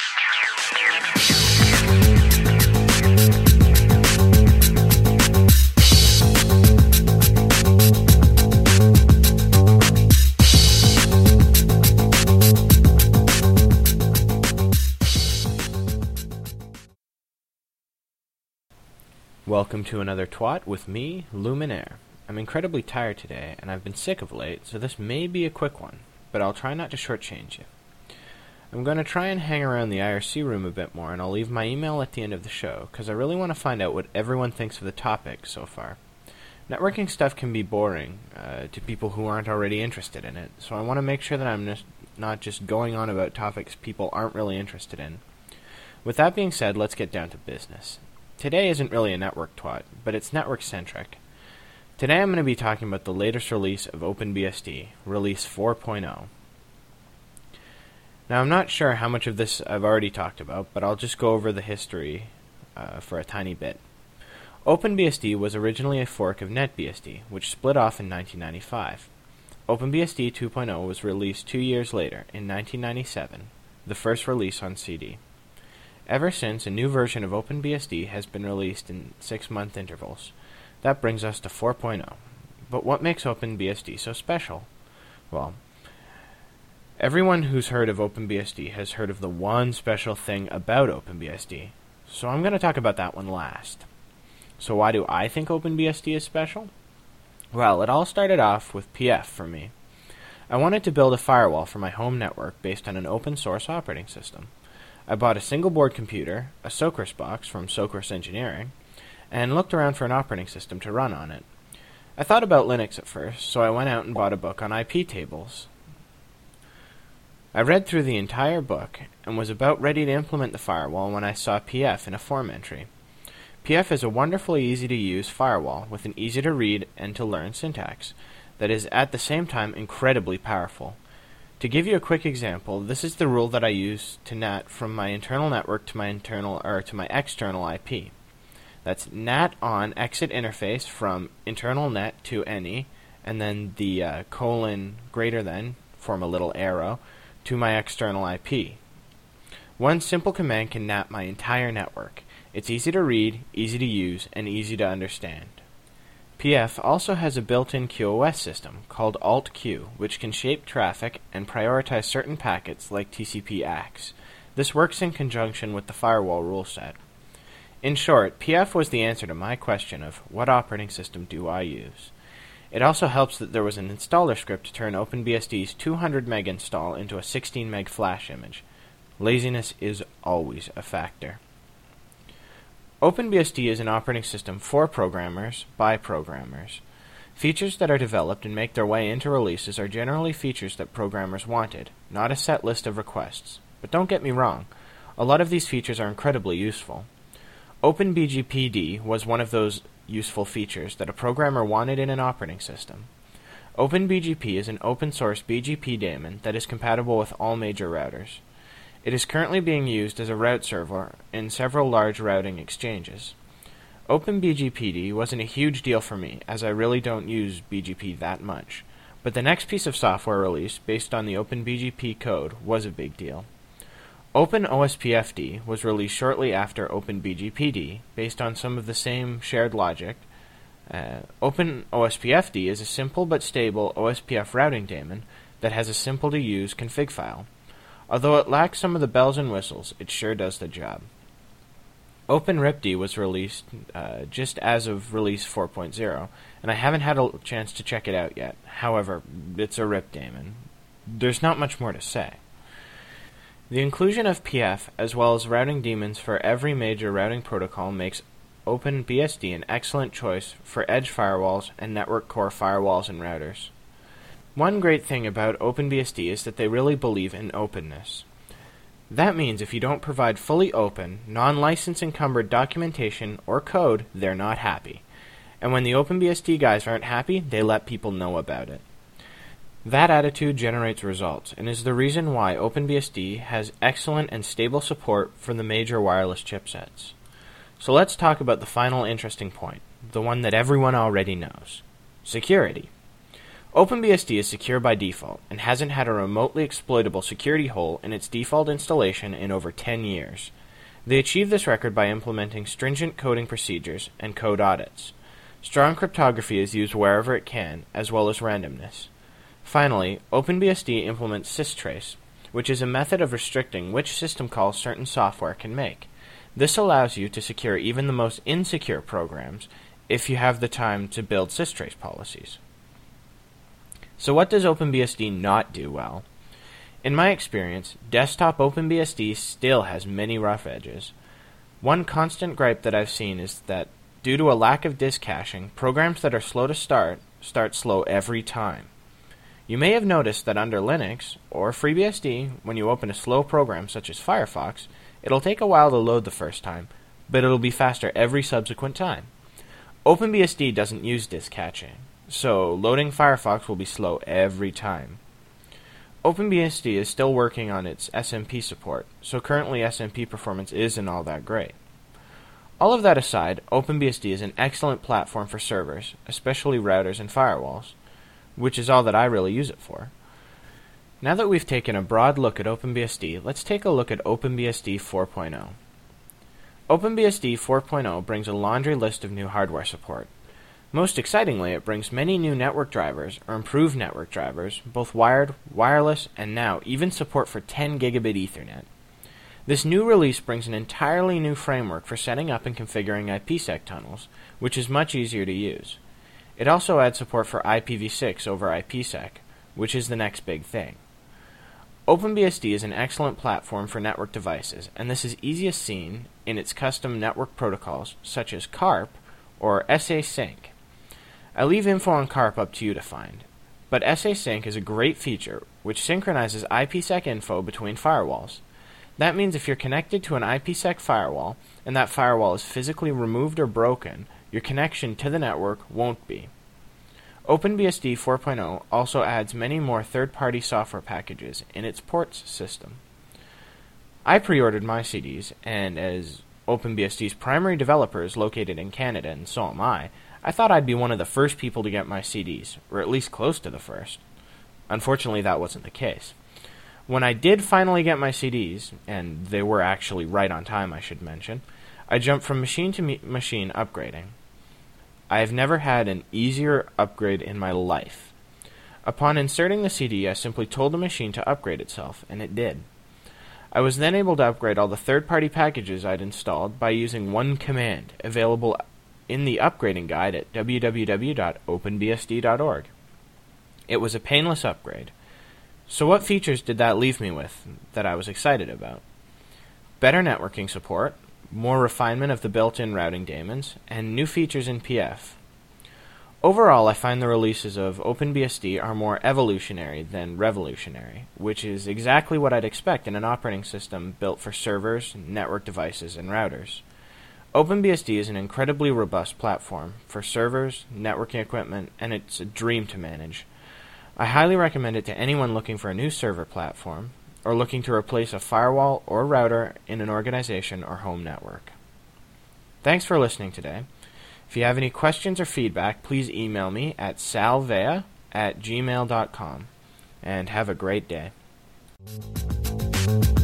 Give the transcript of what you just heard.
Welcome to another Twat with me, Luminaire. I'm incredibly tired today, and I've been sick of late, so this may be a quick one, but I'll try not to shortchange you. I'm going to try and hang around the IRC room a bit more, and I'll leave my email at the end of the show, because I really want to find out what everyone thinks of the topic so far. Networking stuff can be boring to people who aren't already interested in it, so I want to make sure that I'm not just going on about topics people aren't really interested in. With that being said, let's get down to business. Today isn't really a network twat, but it's network-centric. Today I'm going to be talking about the latest release of OpenBSD, Release 4.0. Now I'm not sure how much of this I've already talked about, but I'll just go over the history for a tiny bit. OpenBSD was originally a fork of NetBSD, which split off in 1995. OpenBSD 2.0 was released 2 years later, in 1997, the first release on CD. Ever since, a new version of OpenBSD has been released in 6-month intervals. That brings us to 4.0. But what makes OpenBSD so special? Well, everyone who's heard of OpenBSD has heard of the one special thing about OpenBSD, so I'm going to talk about that one last. So why do I think OpenBSD is special? Well, it all started off with PF for me. I wanted to build a firewall for my home network based on an open source operating system. I bought a single-board computer, a Socrus box from Socrus Engineering, and looked around for an operating system to run on it. I thought about Linux at first, so I went out and bought a book on IP tables. I read through the entire book, and was about ready to implement the firewall when I saw PF in a form entry. PF is a wonderfully easy-to-use firewall with an easy-to-read and to learn syntax that is at the same time incredibly powerful. To give you a quick example, this is the rule that I use to NAT from my internal network to my external IP. That's NAT on exit interface from internal net to any, and then the colon greater than, form a little arrow, to my external IP. One simple command can NAT my entire network. It's easy to read, easy to use, and easy to understand. PF also has a built-in QoS system called Alt-Q, which can shape traffic and prioritize certain packets like TCP/ACKs. This works in conjunction with the firewall rule set. In short, PF was the answer to my question of what operating system do I use. It also helps that there was an installer script to turn OpenBSD's 200 meg install into a 16 meg flash image. Laziness is always a factor. OpenBSD is an operating system for programmers, by programmers. Features that are developed and make their way into releases are generally features that programmers wanted, not a set list of requests. But don't get me wrong, a lot of these features are incredibly useful. OpenBGPD was one of those useful features that a programmer wanted in an operating system. OpenBGP is an open-source BGP daemon that is compatible with all major routers. It is currently being used as a route server in several large routing exchanges. OpenBGPD wasn't a huge deal for me, as I really don't use BGP that much, but the next piece of software released based on the OpenBGP code was a big deal. OpenOSPFD was released shortly after OpenBGPD, based on some of the same shared logic. OpenOSPFD is a simple but stable OSPF routing daemon that has a simple-to-use config file. Although it lacks some of the bells and whistles, it sure does the job. OpenRipD was released just as of release 4.0, and I haven't had a chance to check it out yet. However, it's a RIP daemon. There's not much more to say. The inclusion of PF, as well as routing daemons for every major routing protocol, makes OpenBSD an excellent choice for edge firewalls and network core firewalls and routers. One great thing about OpenBSD is that they really believe in openness. That means if you don't provide fully open, non-license encumbered documentation or code, they're not happy. And when the OpenBSD guys aren't happy, they let people know about it. That attitude generates results, and is the reason why OpenBSD has excellent and stable support for the major wireless chipsets. So let's talk about the final interesting point, the one that everyone already knows. Security. OpenBSD is secure by default and hasn't had a remotely exploitable security hole in its default installation in over 10 years. They achieve this record by implementing stringent coding procedures and code audits. Strong cryptography is used wherever it can, as well as randomness. Finally, OpenBSD implements systrace, which is a method of restricting which system calls certain software can make. This allows you to secure even the most insecure programs if you have the time to build systrace policies. So what does OpenBSD not do well? In my experience, desktop OpenBSD still has many rough edges. One constant gripe that I've seen is that due to a lack of disk caching, programs that are slow to start slow every time. You may have noticed that under Linux or FreeBSD, when you open a slow program such as Firefox, it'll take a while to load the first time, but it'll be faster every subsequent time. OpenBSD doesn't use disk caching, so loading Firefox will be slow every time. OpenBSD is still working on its SMP support, so currently SMP performance isn't all that great. All of that aside, OpenBSD is an excellent platform for servers, especially routers and firewalls, which is all that I really use it for. Now that we've taken a broad look at OpenBSD, let's take a look at OpenBSD 4.0. OpenBSD 4.0 brings a laundry list of new hardware support. Most excitingly, it brings many new network drivers, or improved network drivers, both wired, wireless, and now even support for 10 gigabit Ethernet. This new release brings an entirely new framework for setting up and configuring IPsec tunnels, which is much easier to use. It also adds support for IPv6 over IPsec, which is the next big thing. OpenBSD is an excellent platform for network devices, and this is easiest seen in its custom network protocols such as CARP or SA-Sync. I leave info on CARP up to you to find, but SA-Sync is a great feature which synchronizes IPsec info between firewalls. That means if you're connected to an IPsec firewall and that firewall is physically removed or broken, your connection to the network won't be. OpenBSD 4.0 also adds many more third-party software packages in its ports system. I pre-ordered my CDs, and as OpenBSD's primary developer is located in Canada, and so am I thought I'd be one of the first people to get my CDs, or at least close to the first. Unfortunately, that wasn't the case. When I did finally get my CDs, and they were actually right on time, I should mention, I jumped from machine to machine upgrading. I have never had an easier upgrade in my life. Upon inserting the CD, I simply told the machine to upgrade itself, and it did. I was then able to upgrade all the third-party packages I'd installed by using one command, available in the upgrading guide at www.openbsd.org. It was a painless upgrade. So what features did that leave me with that I was excited about? Better networking support, more refinement of the built-in routing daemons, and new features in PF. Overall, I find the releases of OpenBSD are more evolutionary than revolutionary, which is exactly what I'd expect in an operating system built for servers, network devices, and routers. OpenBSD is an incredibly robust platform for servers, networking equipment, and it's a dream to manage. I highly recommend it to anyone looking for a new server platform, or looking to replace a firewall or router in an organization or home network. Thanks for listening today. If you have any questions or feedback, please email me at salvea@gmail.com, and have a great day.